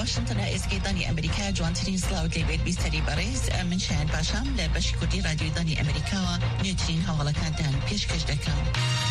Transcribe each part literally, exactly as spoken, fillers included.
واشنطن اسكيطاني أمريكا جوانترين سلاود لبيت بيستري باريس من شان باشام لبشي كردي راديو داني أمريكا نيوترين هوالا كانتان بيشكش دكام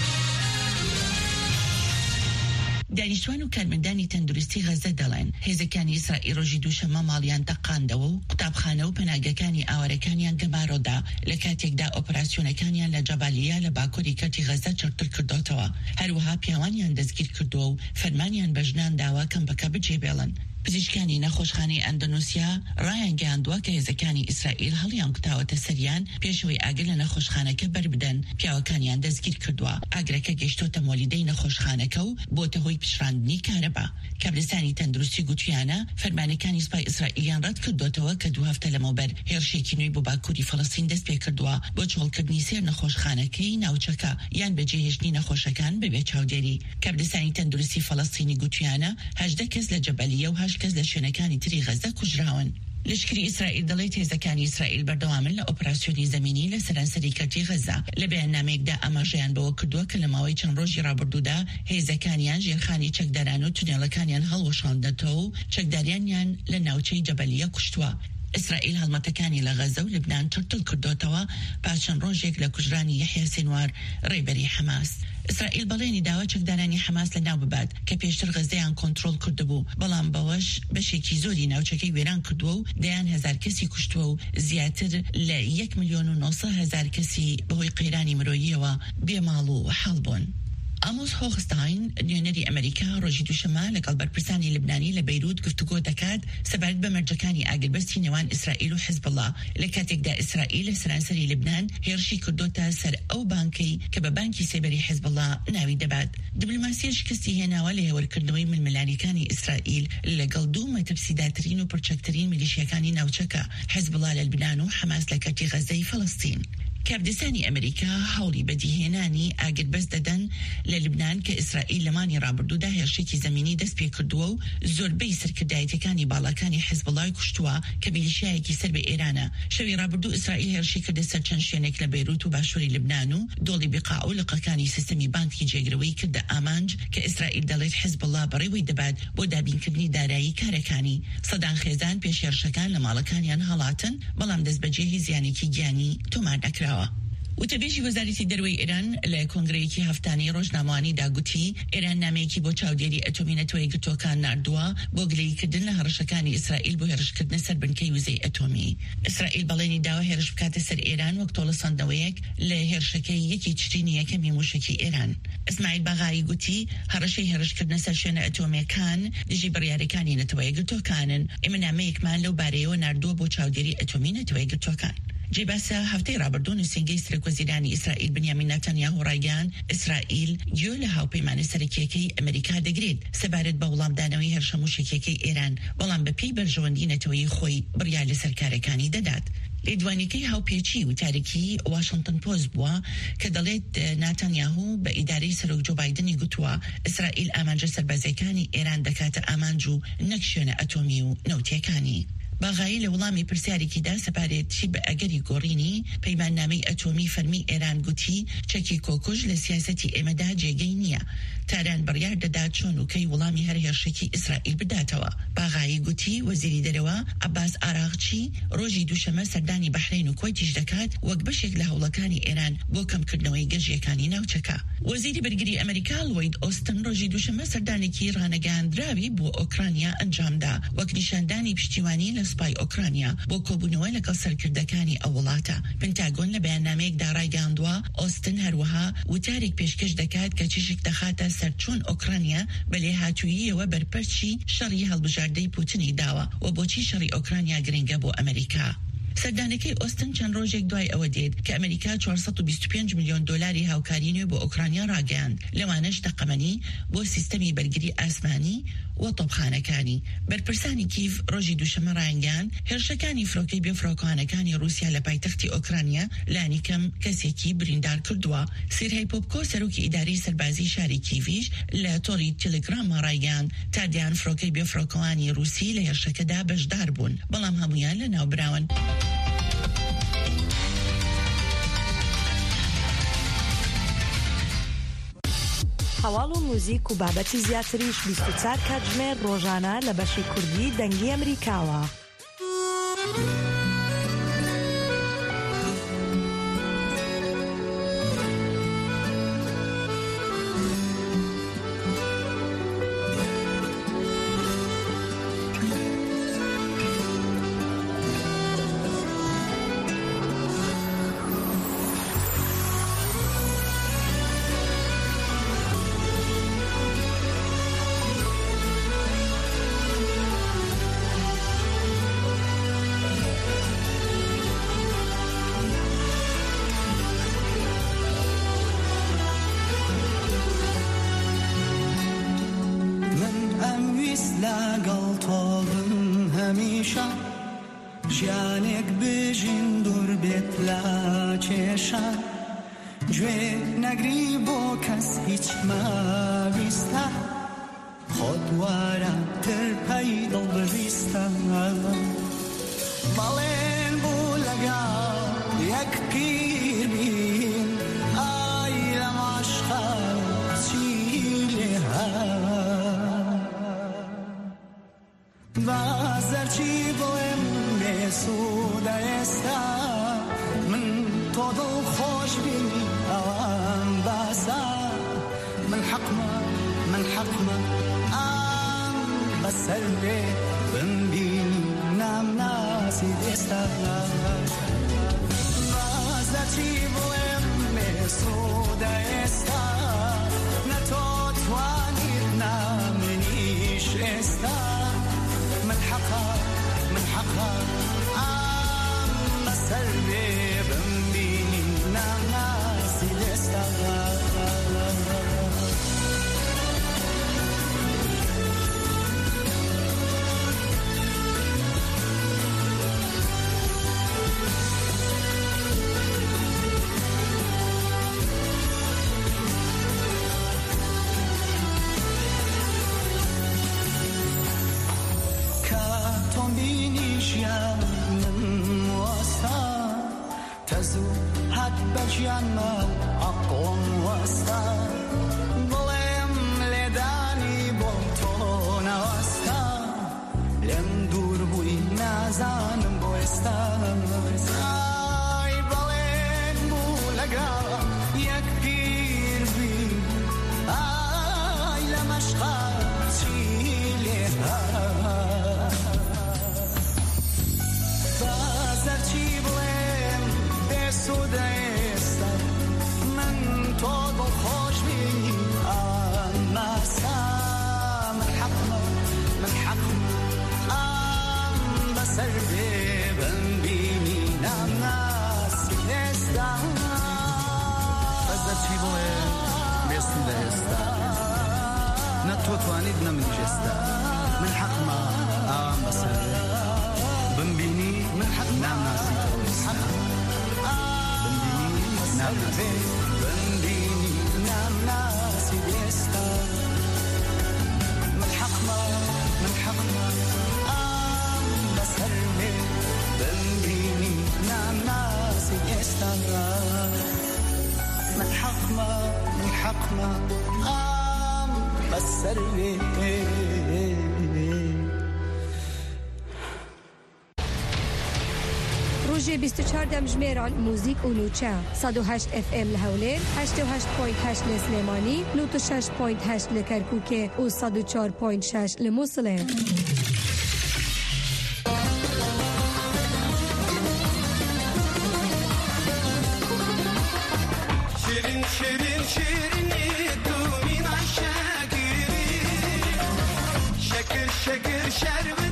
دانیشتوان و کارمەندانی تەندروستی غەزە دەڵێن هێزەکانی ئیسرائیل ڕۆژی دووشەممە ماڵیان تەقاندەوە و قوتابخانە و پەناگەکانی ئاوارەکانیان گەمارۆدا لە کاتێکدا ئۆپراسیۆنەکانیان لە جەبالیا لە باکووری کەرتی غەزە چڕتر کردوتەوە. هەروەها پیاوانیان دەستگیر کردووە و فەرمانیان بەژنان داوا کەمپەکە بجێبێڵن. پزیشکانی نەخۆشخانەی ئەندۆنوسیا ڕایان گەیاندووە کە هێزەکانی ئیسرائیل هەڵیان کوتاوەتە سەریان پێشەوەی ئاگر لە نەخۆشخانەکە بەربدەن. پیاوەکانیان دەستگیر کردووە. ئاگرەکە گەیشتۆتە مۆلیدەی نەخۆشخانەکە و بۆتە هۆی پیشڕاندنی کارەبا. کابرستانی تەندروستی گوتیانە فەرمانەکانی سوپای ئیسرائیلیان ڕەت کردوتەوە کە دوو هەفتە لەمەوبەر هێرشێکی نوێی بۆ باکووری فەڵەستین دەست پێ کردووە بۆ چۆڵکردنی سێر نەخۆشخانەکەی ناوچەکە یان بەجێهێشتنی نەخۆشەکان بەبێ چاودێری. کابرستانی تەندروستی فەڵەستینی گوتیانە هەژدە کەس لە جەبەلیە و هەشت کەس لە شوێنەکانی تری غەزە کوژراون. لشکری ئیسرائیل دەڵێت هێزەکانی ئیسرائیل بەردەوامن لە ئۆپراسیۆنی زەمینی لە سەرانسەری کەرتی غەزە. لە بەیاننامەیەکدا ئاماژەیان بەوە کردووە کە لە ماوەی چەند ڕۆژی ڕابردوودا هێزەکانیان ژێرخانی چەکداران و تونێڵەکانیان هەڵوەشاندەتەوە و چەکداریانیان لە ناوچەی جەبەلیە کوشتووە. ئیسرائیل هەڵمەتەکانی لە غەزە و لبنان چڕتڵ کردوتەوە پاش چەند ڕۆژێک لە کوژرانی یەحیا سینوار ڕێبەری حەماس. ئیسرائیل بەڵێنی داوا چەکدارانی حەماس لە ناو ببات کە پێشتر غەزەیان کۆنتڕۆڵ کردبوو، بەڵام بەوەش بەشێکی زۆری ناوچەکەی وێران کردووە و دەیان هەزار کەسی کوشتووە و زیاتر لە یەک ملیۆن و نۆسە هەزار کەسی بەهۆی قەیرانی مرۆییەوە بێماڵ و حەڵ بوون. ئامۆس هۆخستاین نوێنەری ئەمریکا ڕۆژی دووشەممە لەگەڵ بەرپرسانی لبنانی لە بەیروت گفتوگۆ دەکات سەبارەت بە مەرجەکانی ئاگربەستی نێوان ئیسرائیل و حیزبڵڵا لە کاتێکدا ئیسرائیل لە سەرانسەری لبنان هێرشی کردوتە سەر ئەو بانکەی کە بە بانکی سێبەری حیزبڵڵا ناوی دەبات. دیپلۆماسیە شکستی هێناوە لە هێوەرکردنەوەی ململانیەکانی ئیسرائیل لەگەڵ دوو مەترسیداترین و پرچەکترین میلیشیەکانی ناوچەکە حیزبڵڵا لە لبنان و حەماس لە کەرتی غەزەی فەڵەستین. کابدستانی ئەمریکا هەوڵی بەدیهێنانی ئاگربەست دەدەن لە لبنان کە ئیسرائیل لەمانی ڕابردوودا هێرشێکی زەمینی دەست پێ کردووە و زۆربەی سەرکردایەتەکانی باڵاکانی حیزبڵڵای کوشتووە کە میلیشیایەکی سەر بە ئێرانە. شەوی ڕابردوو ئیسرائیل هێرشی کردە سەر چەند شوێنێک لە بەیروت و باشووری لبنان و دۆڵی بقاع و لقەکانی سیستەمی بانکی جێگرەوەی کردە ئامانج کە ئیسرائیل دەڵێت حیزبڵڵا بەڕێوەی دەبات بۆ دابینکردنی دارایی کارەکانی. سەدان خێزان پێش هێرشەکان لە ماڵەکانیان هەڵاتن، بەڵام دەستبەجێی زیانێکی گیانی تۆمار نەکراوە. وتەبێژی وەزارەتی دەروەی ئێران لە کۆنگرەیەکی هەفتانەی ڕۆژنامەوانی داگوتی ئێران نامەیەکی بۆ چاودێری ئەتۆمی نەتەوەی گرتوەکان ناردووە بۆ گلەیکردن لە هەڕەشەکانی ئیسرائیل بۆ هێرشکردنە سەر بنکەی وزەی ئەتۆمی. ئیسرائیل بەڵێنی داوا هێرش بکاتە سەر ئێران وەک تۆڵەساندنەوەیەک لە هێرشەکەی یەکی چرینی یەکەمی موشکی ئێران. ئیسماعیل باغایی گوتی هەڕەشەی هێرشکردنە سەر شوێنە ئەتۆمیەکان دژی بڕیارەکانی نەتەوەی گرتوەکانن. ئێمە نامەیەکمان لەو بارەیەوە ناردووە بۆ چاودێری ئەتۆمی نەتەوەی گرتوەکان. جێباسە هەفتەی ڕابردوو نووسینگەی سەرۆکوەزیرانی ئیسرائیل بنیامین نەتەنیاهو ڕایگەیاند ئیسرائیل گوێ لە هاوپەیمانە سەرەکیەکەی ئەمریکا دەگرێت سەبارەت بە وەڵامدانەوەی هێرشە موشکیەکەی ئێران، بەڵام بە پێی بەرژەوەندی نەتەوەیی خۆی بڕیار لە سەرکارەکانی دەدات. لێدوانیەکەی هاوپێچی و تارێکی واشنگتن پۆست بووە کە دەڵێت ناتانیاهو بە ئیدارەی سەرۆک جۆ بایدنی گوتووە ئیسرائیل ئامانجە سەربازەکانی ئێران دەکاتە ئامانج و نەک شوێنە ئەتۆمی و نەوتیەکانی. باغایی لە وڵامی پرسیارێکیدا سەپارێتی بە ئەگەری گۆڕینی پەیماننامەی ئەتۆمی فەرمی ئێران گوتی چەکی کۆکۆژ لە سیاسەتی ئێمەدا جێگەی نییە. تاران بڕیار دەدات چۆن وکەی وڵامی هەر هێرشێکی ئیسرائیل بداتەوە. باغایی گوتی وەزیری دەرەوە عەباس ئاراغچی ڕۆژی دووشەمە سەردانی بەحرین و کۆیتیش دەکات وەک بەشێک لە هەوڵەکانی ئێران بۆ کەمکردنەوەی گەژیەکانی ناوچەکە. وەزیری بەرگری ئەمریکا لۆید ئۆستن ڕۆژی دووشەمە سەردانێکی ڕانەگەاندراوی بۆ ئۆکرانیا ئەنجامدا وەک نیشاندانی پشتیوانی لە سوپای ئۆکرانیا بۆ کۆبوونەوە لەگەڵ سەرکردەکانی ئەو وڵاتە. پنتاگۆن لە بەیاننامەیەکدا ڕایگەاندووە ئۆستن هەروەها وتارێک پێشکەش دەکات کە چشک دەخاتە سەر چۆن ئۆکرانیا بە لێهاتووییەوە بەرپەرچی شەڕی هەڵبژاردەی پوتینی داوە و بۆچی شەڕی ئۆکرانیا گرنگە بۆ ئەمریکا. سەردانەکەی ئۆستن چەند ڕۆژێک دوای ئەوە دێت کە ئەمریکا چوارسەد و بیست و پێنج ملیۆن دۆلاری هاوکاری نوێ بۆ ئۆکرانیا ڕاگەیاند، لەوانەش تەقەمەنی بۆ سیستەمی بەرگری ئاسمانی و تۆپخانەکانی. بەرپرسانی کیف ڕۆژی دووشەمە ڕایگەیاند هێرشەکانی فرۆکەی بێفڕۆکەوانەکانی رووسیا لە پایتەختی ئۆکرانیا لانی کەم کەسێکی بریندار کردووە. سیرهەی پۆپکۆ سەرۆکی ئیدارەی سەربازی شاری کیڤیش لە تۆڕی تێلگرامە ڕایگەیاند تادیان فرۆکەی بێفڕۆکەوانی رووسی لە هێرشەکەدا بەشدار بوون، بەڵام هەمویان لە ناوبراون. هەواڵ و موزیک و بابەتی زیاتریش بیست و چوار کاتژمێر ڕۆژانە لە بەشی کوردی دەنگی ئەمریکاوە. ژیانێک بژین دوور بێت لە کێشان گوێ نەگری بۆ کەس هیچ مەویستە خۆت وارەتر پەی دڵ بویستە بەڵێن بوو لەگەڵ یەک پیر بین ئای لە ماشقە چی لێ هات بازەرچی بڵێم بێسوودە ئێستا من تۆ دڵ خۆش بینی ئەوان باسا من حەقمە من حەقمە ئام بەسەر بێ بمبینی نامناسی ئێستا بازەرچی بڵێم بێسوودە ئێستا نە تۆ توانیت نامنیش ئێستا من حەقە من حەقە ئام بەسەر بێ بمبینی نامناسی ئێستا بەژیانمە عەقڵم وەستا بڵێم لێدانی بۆ تۆ نەوەستا لێم دوور بووی نازانم بۆ ئێستا ئای بەڵێن بوو لەگەڵ یەک پیر بین ئای لە مەشقە چی لێ هات بازەرچی بڵێم بێسوودە تۆ توانیت نەمنیش ئێستا من حەقمە ئاوام بەسەر بمبینی من حەق نامناسی تۆ ئێستا بمبینی نامناسی بمبینی نامناسی ئێستا من حەقمە من حەقمە ئام بەسەر بمبینی نامناسی ئێستا من حەقمە من حەقمە بەسەر ڕۆژێ بیست و چوار دەمژمێران موزیک و نوچە سەد و هەشت ئەف ئێم لە هەولێر هەشتاد و هەشت پۆینت هەشت لە سلێمانی نۆزدە و شەش پۆینت هەشت لە کەرکووکێ و سەد و چوار پۆینت شەش لە مووسڵێ. شیرین شیرین شیرینی تو مینای شکری شکر شکر شرب